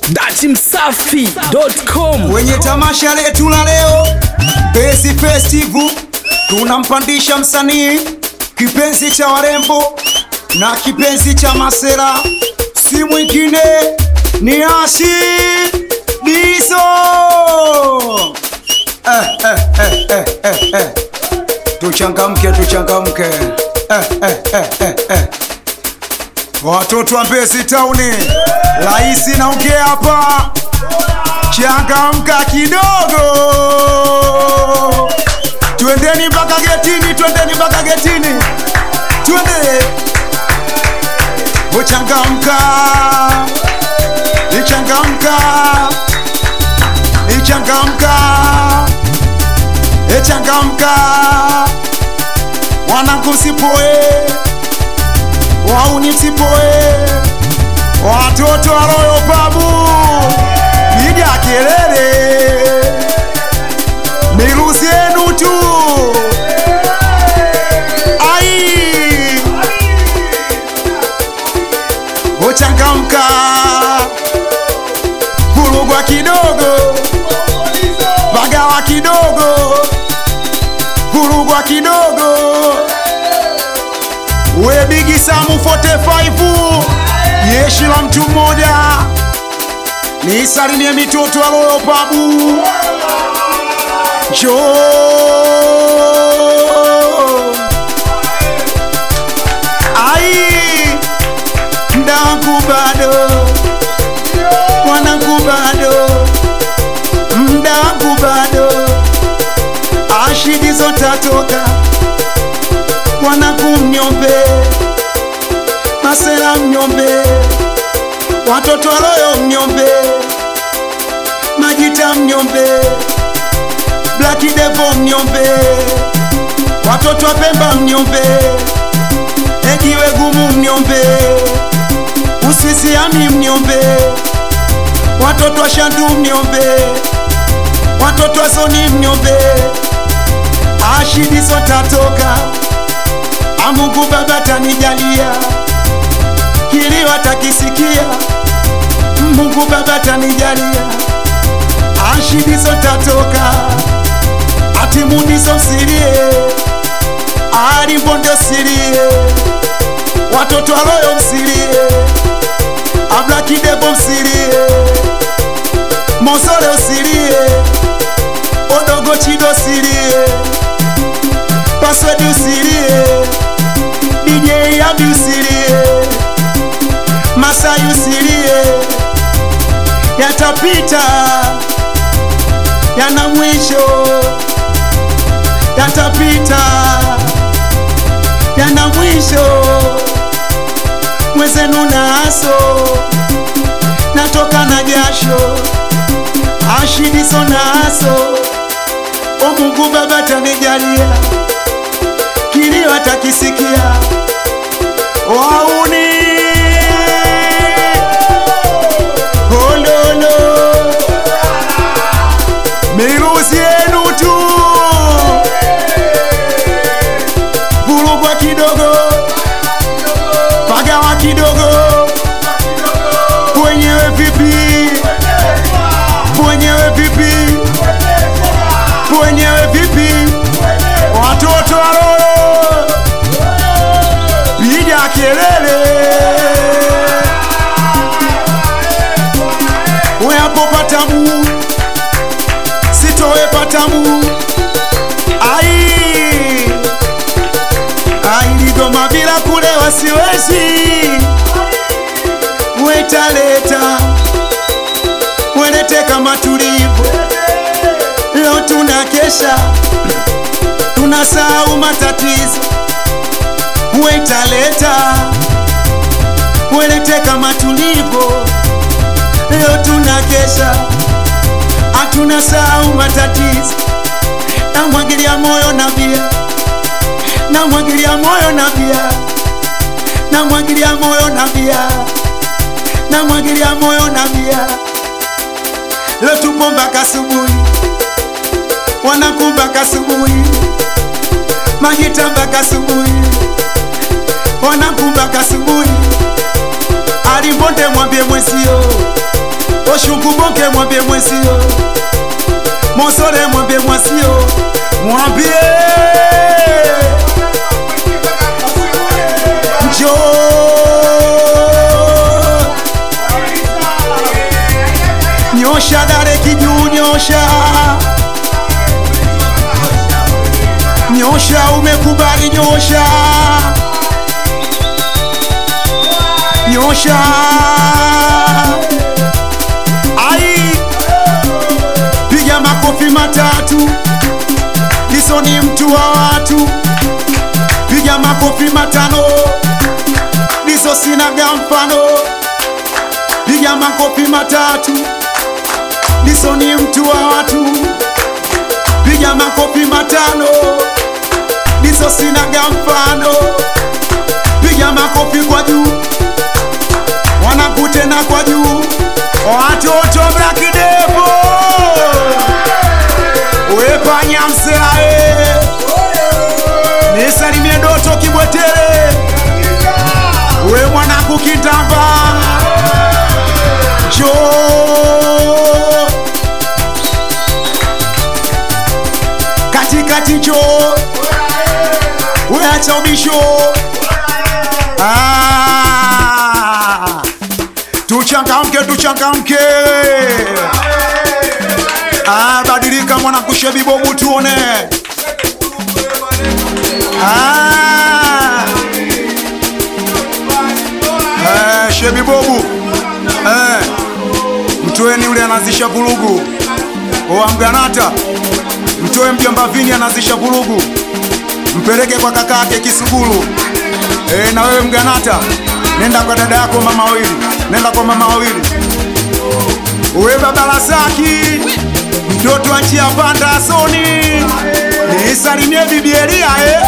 datimsafi.com. Wenye tamasha letu la leo Bezi Festival, tunampandisha msanii kipenzi cha warembo na kipenzi cha masera, si mwingine ni Ashi Dizo. Tuchangamke. Watoto wa Mbezi Town, Laisi naongea hapa. Changamka kidogo. Twendeni mpaka getini. Twende. Uchangamka. Echangamka. Wanangu sipoe. Wauni msipoe. Watoto wa Royal Babu, piga kelele, miruzi yenu tu. Ai, uchangamka, vurugwa kidogo, bagawa kidogo, vurugwa kidogo. We Bigi Samu 45, jeshi la mtu mmoja, nisalimie mitoto wa Royal Babu. Jo ai, mdangu bado, wanangu bado, mdangu bado. Ashi Dizo tatoka, wanangu mnyombe, masela mnyombe, watoto wa Royal mnyombe, Majita mnyombe, Black Devil mnyombe, watoto wa Pemba mnyombe, Ejiwe Gumu mnyombe, Uswisi Ami mnyombe, watoto wa Shandu mnyombe, watoto wa Zoni mnyombe. Ashi Dizo tatoka, Mungu Baba tanijalia, kilio atakisikia, Mungu Baba tanijalia. Ashi Dizo tatoka, Atimu Dizo msilie, Ali Mbonde msilie, watoto wa Royal msilie, Black Devil msilie, Mosole msilie, Odogo Chido msilie, Password msilie, DJ Abi msilie, Masai msilie. Yatapita, yana mwisho. Yatapita, yana mwisho. Mwezenu na aso, natoka na jasho. Ashi Dizo na aso, o Mungu Baba tanijalia, kilio atakisikia. Wauni hololo, miruzi yenu tu, vurugwa kidogo, pagawa kidogo. Wenyewe vipi? Watoto wa Royal, piga kelele. We hapo patamu, sitowe patamu. Ai, Ligoma bila kulewa siwezi. We taleta, welete kama tulivu. Leo tunakesha, tunasahau matatizo. We taleta, welete kama tulivu. Leo tunakesha, hatunasahau matatizo. Namwagilia moyo na bia, namwagilia moyo na bia, namwagilia moyo na bia, namwagilia moyo na bia. Leo tupo mpaka asubuhi, wanangu mpaka asubuhi, Majita mpaka asubuhi, wanangu mpaka asubuhi. Ali Mbonde mwambie mwezio, Shungumonke mwambie mwenzio, Monsole mwambie mwenzio, mwambie njoo. Nyosha dare kijuu, nyosha. Nyosha umekubali, nyosha. Nyosha. Ai, piga makofi matatu. Liso ni mtu wa watu. Piga makofi matano. Liso sinaga mfano. Piga makofi matatu. Liso ni mtu wa watu. Piga makofi matano. Liso sinaga mfano. Piga makofi kwa juu. Wanakutena kwa juu. Watoto Black Devil. Wepa nyamseae. Nisalimie Doto Kibwetere. We mwanaku Kitamba. Njoo. Katikati njoo. We acha ubisho. Tuchangamke, tuchangamke. Badilika mwanangu Shebi Bobu tuone. Shebi Bobu. Mtoeni ule anazisha vurugu. Mganata. Mtoe mjomba Vini anazisha vurugu. Mpeleke kwa kakake Kisuguru. Na wewe Mganata, nenda kwa dada yako mama wawili. Nenda kwa mama wawili. Uwe baba Lasaki, mtoto wa Njia Panda Soni. Nisalimie bibi Elia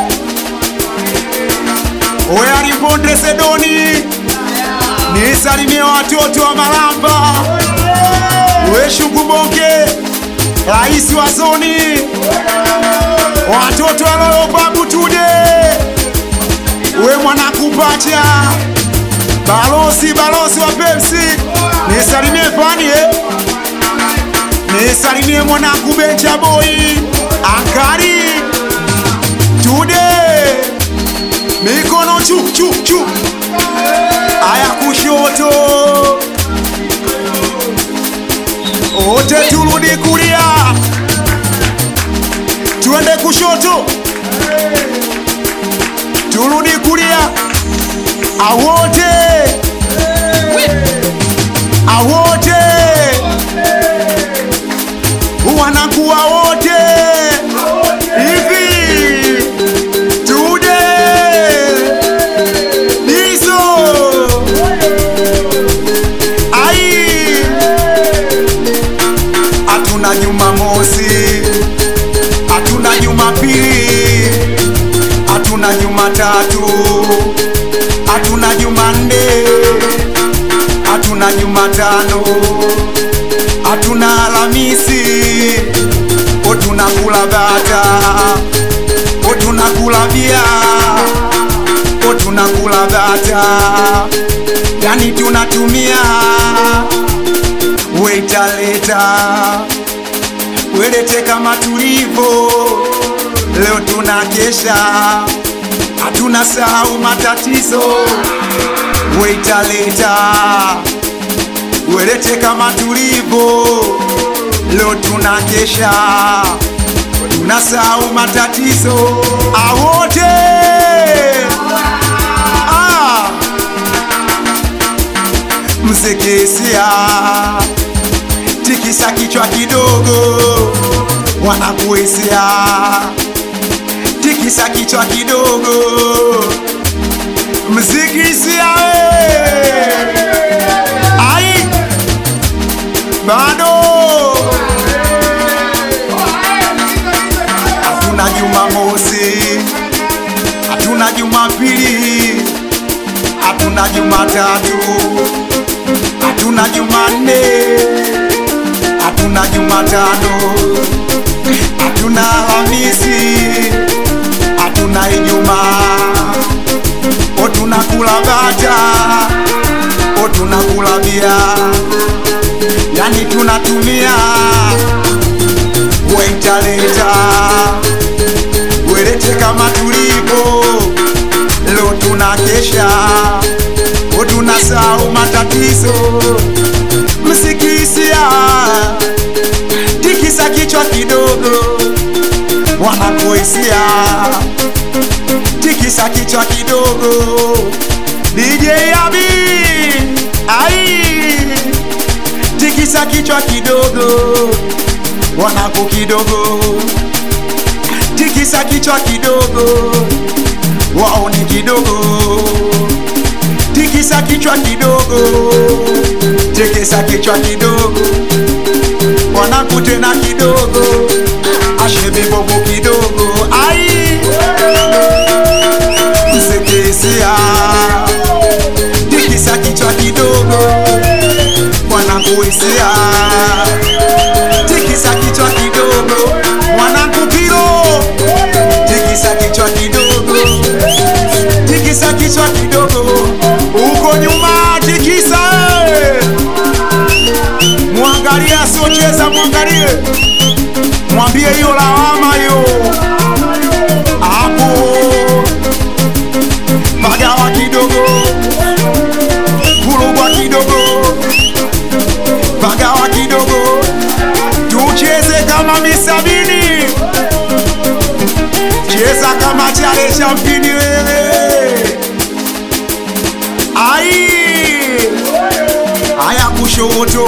Uwe Aliponde Sedoni. Nisalimie watoto wa Malamba. Uwe Shungumonke, rais wa Soni. Watoto wa Royal Babu Tude. Uwe mwanakupacha. Balozi wa Pepsi. Nisalimie Fani Nisalimie mwanaku Benja Boy. Ankari Tude. Mikono chu. Aya kushoto. Ote turudi kulia. Tuende kushoto. Turudi kulia. Awote. Wanakuwa wote hivi. Tude Dizo. Ai, hatuna Jumamosi, hatuna Jumapili, hatuna Jumatatu, hatuna Jumanne, hatuna Jumatano, hatuna Alhamisi. Tunakula bata, tunakula bia, tunakula bata. Yani tunatumia weitaleta. Welete kama tulivo. Leo tunakesha, hatuna sahau matatizo. Weitaleta. Welete kama tulivo. Leo tunakesha, tunasahau matatizo. Awote. Msekesia. Tikisa kichwa kidogo. Wanakuesia. Tikisa kichwa kidogo. Msekesia. Ai, bado. Hatuna Jumamosi, hatuna Jumapili, hatuna Jumatatu, hatuna Jumanne, hatuna Jumatano, hatuna Alhamisi, hatuna Ijumaa. Tunakula bata, tunakula bia. yani tunatumia waitaleta welete kama tulipo leo tunakesha tunasahau matatizo kusikisia tikisa kichwa kidogo wanakuhisia tikisa kichwa kidogo DJ Abi ai tikisa kichwa kidogo wanaku kidogo tikisa kichwa kidogo wao ni kidogo tikisa kichwa kidogo tikisa kichwa kidogo wanaku tena kidogo ashebe bobo kidogo ai msekisia tikisa kichwa kidogo wanakuhisia tikisa kichwa kidogo wanakupiro tikisa kichwa kidogo tikisa kichwa kidogo uko nyuma tikisa mwangalie asiocheza mwangalie mwambie hiyo lawama hiyo hapo magawa kidogo kurugwa kidogo magawa kidogo tucheze kama misabini cheza kama chale cha mpini wewe ai aya kushoto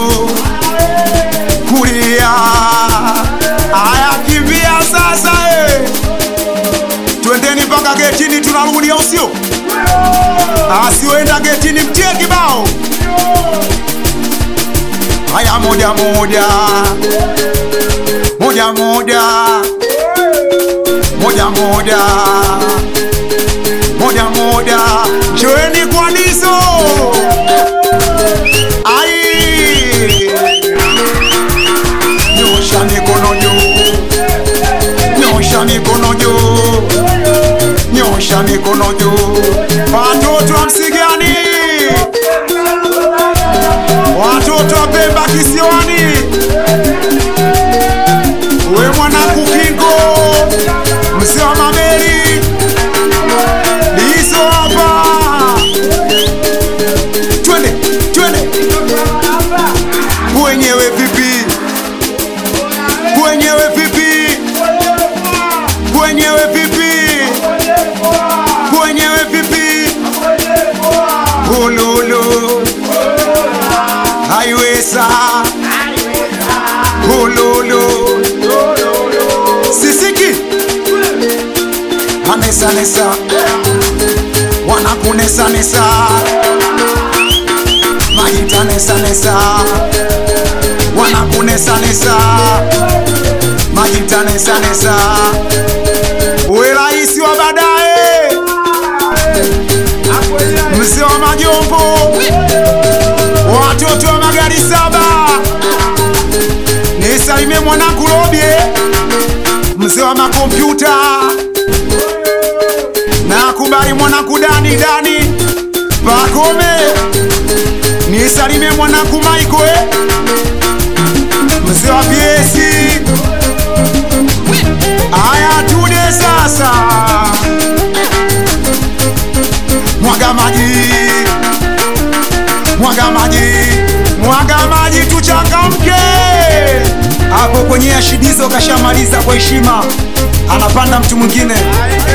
kulia aya kimbia sasa twendeni mpaka getini tunarudi au sio asioenda getini mtie kibao haya moja moja moja moja moja moja moja moja joeni kwa niso ai nyosha mikono juu nyosha mikono juu nyosha mikono juu watoto wa Msigani watoto wa Pemba kisiwani we mwana kukingo mzee wa Mameli lizo hapa twende twende wenyewe vipi wenyewe vipi wenyewe vipi wenyewe vipi ululu haiweza ululu sisiki anesa nesa wanakunesa nesa majita nesa nesa wanakunesa nesa majita nesa nesa uwe raisi wa baadaye mzee wa Majombo watoto wa magari 7 nisalimie mwanangu Robie mzee wa makompyuta na kubali mwanangu Dani Pakome nisalimie mwanangu Michael mzee wa PS aya tude sasa mwaga maji mwaga maji mwaga maji tuchangamke hapo kwenye ashidizo kashamaliza kwa heshima anapanda mtu mwingine